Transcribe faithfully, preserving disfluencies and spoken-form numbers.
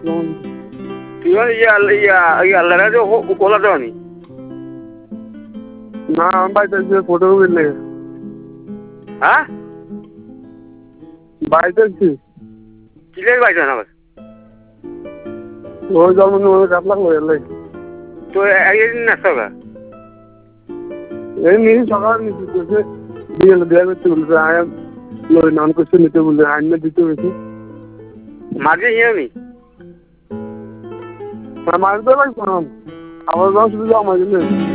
তুই ইয়া ইয়া ইয়া লড়াই কোলা তো নি না আমি বাইতে ফটো উঠলে হ্যাঁ বাইতে কিলের বাইতে না ওই জন্ম কাটলাম এলে তো একদিন নাস্তা গা এই নিয়ে সকাল নিতে করছে দিয়ে দেয়া করতে বলছে আয়াম লই নাম করছে নিতে বলছে আইন দিতে হয়েছে মাঝে হিয়ে নি মাছ দেওয়া লাগবে আবার যখন শুধু আমার